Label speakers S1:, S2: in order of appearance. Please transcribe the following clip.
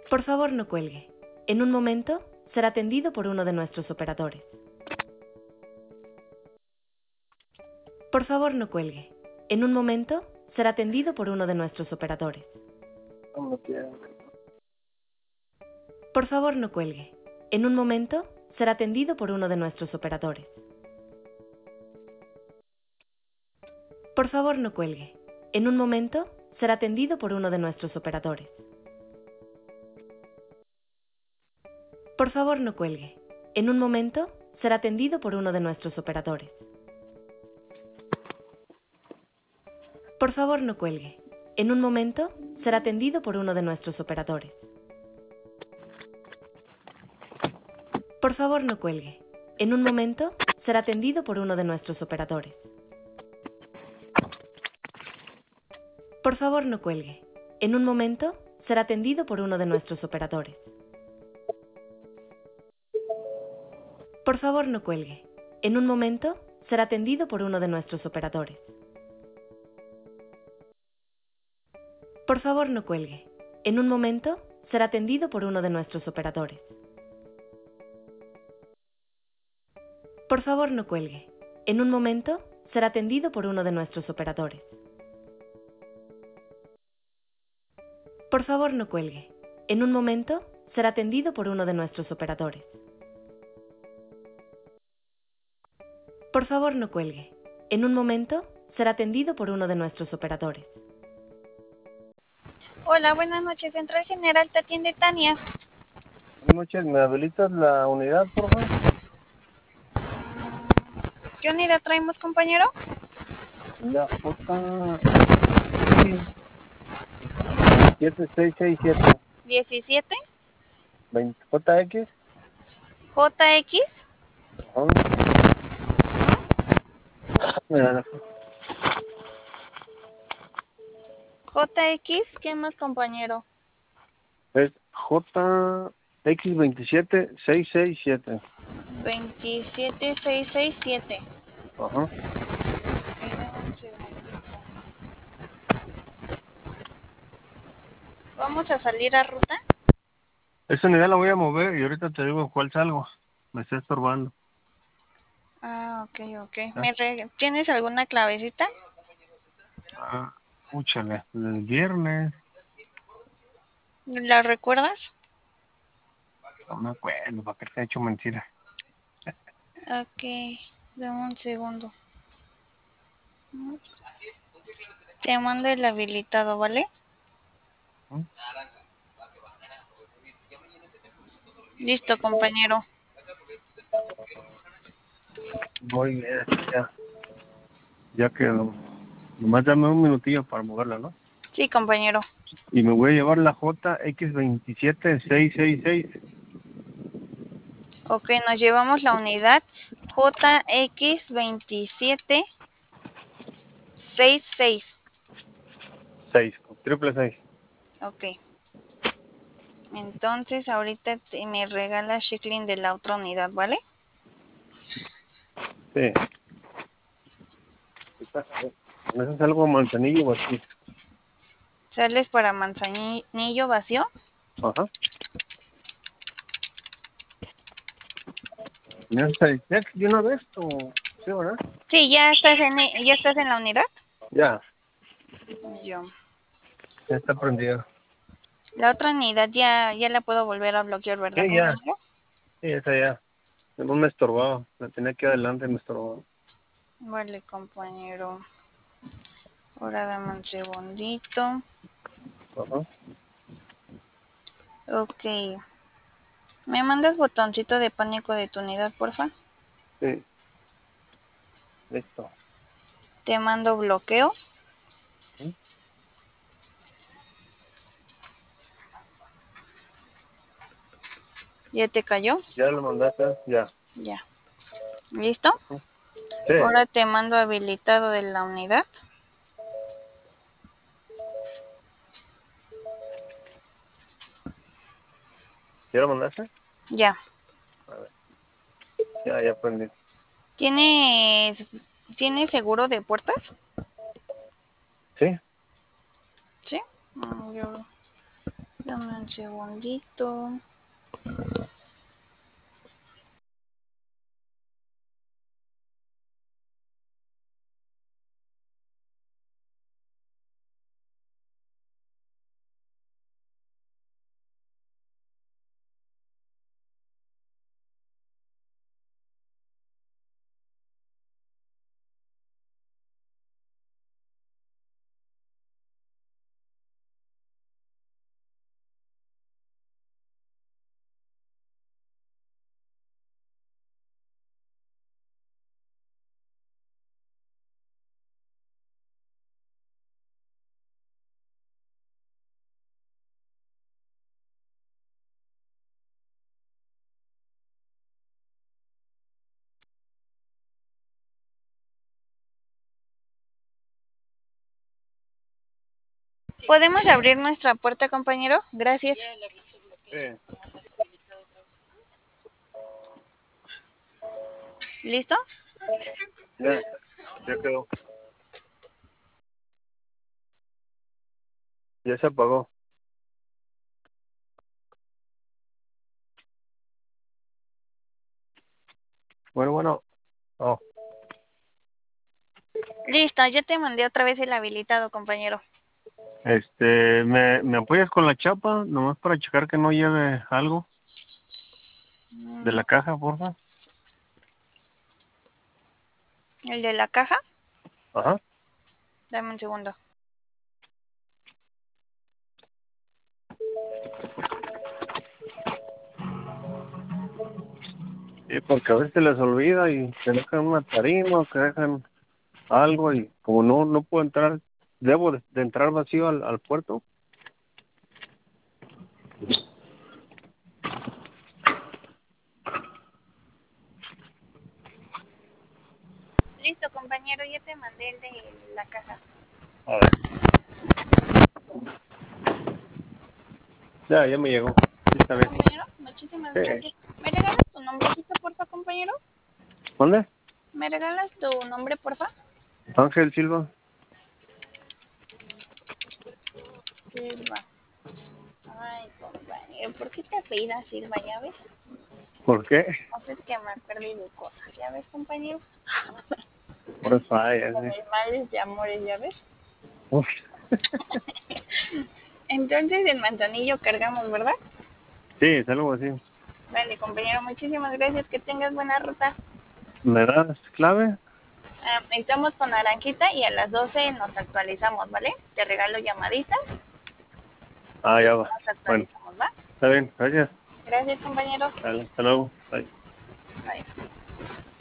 S1: Por favor, no cuelgue. En un momento, será atendido por uno de nuestros operadores. Por favor, no cuelgue. En un momento, será atendido por uno de nuestros operadores. Por favor, no cuelgue. En un momento, será atendido por uno de nuestros operadores. Por favor, no cuelgue. En un momento, será atendido por uno de nuestros operadores. Por favor, no cuelgue. En un momento, será atendido por uno de nuestros operadores. Por favor, no cuelgue. En un momento, será atendido por uno de nuestros operadores. Por favor, no cuelgue. En un momento, será atendido por uno de nuestros operadores. Por favor, no cuelgue. En un momento, será atendido por uno de nuestros operadores. Por favor, no cuelgue. En un momento, será atendido por uno de nuestros operadores. Por favor, no cuelgue. En un momento, será atendido por uno de nuestros operadores. Por favor, no cuelgue. En un momento, será atendido por uno de nuestros operadores. Por favor, no cuelgue. En un momento, será atendido por uno de nuestros operadores. Por favor, no cuelgue. En un momento, será atendido por uno de nuestros operadores.
S2: Hola, buenas noches. Central General, te atiende Tania.
S3: Buenas noches, ¿me habilitas la unidad, por favor?
S2: ¿Qué unidad traemos, compañero?
S3: La J... 7667.
S2: 17.
S3: 20 JX.
S2: JX.
S3: Mira,
S2: JX. ¿Qué más, compañero?
S3: es JX27667.
S2: 27667.
S3: Ajá.
S2: Vamos a salir a ruta.
S3: Esa unidad la voy a mover y ahorita te digo cuál salgo. Me está estorbando.
S2: Ah, ok. ¿Tienes alguna clavecita?
S3: Escúchale, el viernes.
S2: ¿La recuerdas?
S3: No me acuerdo, para que te he hecho mentira.
S2: Ok, dame un segundo. Te mando el habilitado, ¿vale? Listo, compañero.
S3: Muy bien, ya. Ya quedó. Nomás dame un minutillo para moverla, ¿no?
S2: Sí, compañero.
S3: Y me voy a llevar la JX27666.
S2: Ok, nos llevamos la unidad JX2766.
S3: 6, triple 6.
S2: Ok. Entonces ahorita me regala Shiklin de la otra unidad, ¿vale?
S3: Sí. ¿Me haces algo manzanillo o así?
S2: ¿Sales para Manzanillo vacío?
S3: Ajá. ¿Me haces el check de una vez o...? Sí, ¿verdad?
S2: Sí, ya estás en la unidad.
S3: Ya.
S2: Yo.
S3: Ya está prendido.
S2: La otra unidad ya la puedo volver a bloquear, ¿verdad,
S3: Sí, ya.
S2: compañero?
S3: Sí, esa ya. No me estorbaba. La tenía aquí adelante y me estorbaba.
S2: Vale, compañero. Ahora dame un segundito.
S3: Ajá.
S2: Ok. ¿Me mandas botoncito de pánico de tu unidad, porfa?
S3: Sí. Listo.
S2: Te mando bloqueo.
S3: ¿Mm?
S2: ¿Ya te cayó?
S3: ¿Ya lo mandaste? Ya.
S2: Ya. ¿Listo?
S3: Sí.
S2: Ahora te mando habilitado de la unidad.
S3: ¿Ya lo mandaste?
S2: Ya.
S3: A ver. Ya aprendí.
S2: ¿Tienes seguro de puertas?
S3: ¿Sí?
S2: Sí. Yo Dame un segundito. ¿Podemos abrir nuestra puerta, compañero? Gracias. ¿Listo?
S3: Ya quedó. Ya se apagó. Bueno. Oh.
S2: Listo, ya te mandé otra vez el habilitado, compañero.
S3: ¿Me apoyas con la chapa? Nomás para checar que no lleve algo de la caja, porfa.
S2: ¿El de la caja?
S3: Ajá.
S2: Dame un segundo.
S3: Sí, porque a veces les olvida y se dejan una tarima o que dejan algo y como no puedo entrar, debo de entrar vacío al puerto.
S2: Listo, compañero, ya te mandé el de la caja.
S3: A ver. Ya me llegó. Sí, está bien.
S2: Compañero, muchísimas gracias. ¿Me regalas tu nombrecito, porfa, compañero?
S3: ¿Dónde?
S2: ¿Me regalas tu nombre, porfa?
S3: Ángel Silva.
S2: Silva. Ay, compañero, ¿por qué te apellidas Silva, ya ves?
S3: ¿Por qué?
S2: O sea, es que me perdí de cosas, ¿ya ves, compañero?
S3: Por eso, ay,
S2: Con mis males de amores, ¿ya ves?
S3: Uf.
S2: Entonces, el manzanillo cargamos, ¿verdad?
S3: Sí, es algo así.
S2: Vale, compañero, muchísimas gracias. Que tengas buena ruta.
S3: ¿Me das clave?
S2: Estamos con Naranjita y a las 12 nos actualizamos, ¿vale? Te regalo llamadita.
S3: Ah,
S2: Y
S3: ya va.
S2: nos
S3: Bueno,
S2: actualizamos, ¿va?
S3: está bien, gracias.
S2: Gracias, compañero.
S3: Dale, hasta luego. Bye.
S2: Bye.